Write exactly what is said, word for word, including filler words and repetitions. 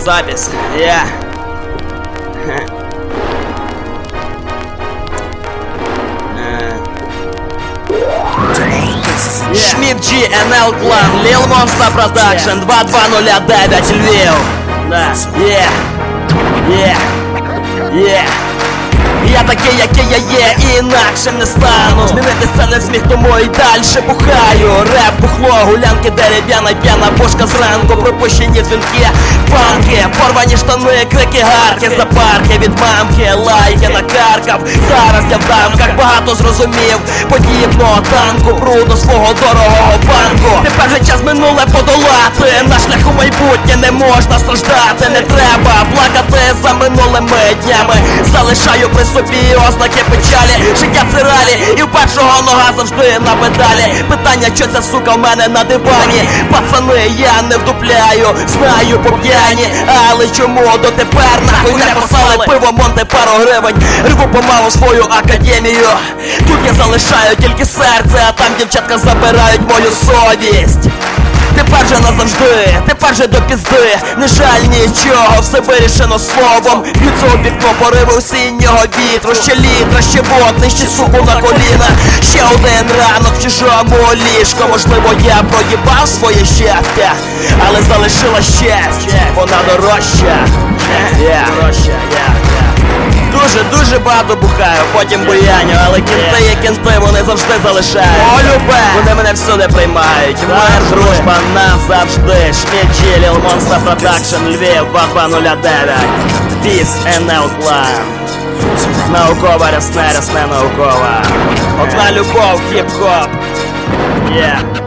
запись. Я. Шмидт Джи, эн эл Клан, Lil Monster Production, два два нуль дев'ять, Львів. Да, є, є, є. Я такий, який я є, і інакшим не стану. Змінитися не зміг, тому і дальше бухаю. Реп, бухло, гулянки, дерев'яна, п'яна бошка зранку, пропущені дзвінки, панки, порвані штани, крики, гарки, за парки від мамки, лайки накаркав. Зараз я в дамках багато зрозумів, подібного танку, бруду свого дорогого банку. Тепер же час минуле подолати, на шляху майбутнє не можна страждати. Не треба плакати за минулими днями, залишаю при собі ознаки печалі. Життя це ралі, і в першого нога завжди на педалі. Питання, що ця сука в мене на дивані. Пацани, я не вдупляю, знаю по п'яні, але чому дотепер нахуй не послали пиво Монте пару гривень. Рву помалу свою академію, тут я залишаю тільки серце, а там дівчатка забирають мою совість. Тепер же назавжди, тепер же до пізди, не жаль нічого, все вирішено словом. Б'ються у вікно пориви осіннього вітру, ще літра, ще водний, ще суку на коліна. Ще один ранок в чужому ліжку. Можливо, я проїбав своє щастя, але залишила щастя, вона дорожча. Дорожча, я дуже-дуже багато бухаю, потім буяню, але кінти є кінти, вони завжди залишають. О, любе! Вони мене всюди приймають. Мир, дружба назавжди. Шмидт Джи, Lil Monster Production, Львів, два два нуль дев'ять. Peace, ен ел Клан. Наукова, рясне, рясне, наукова. Одна любов, хіп-хоп. Yeah.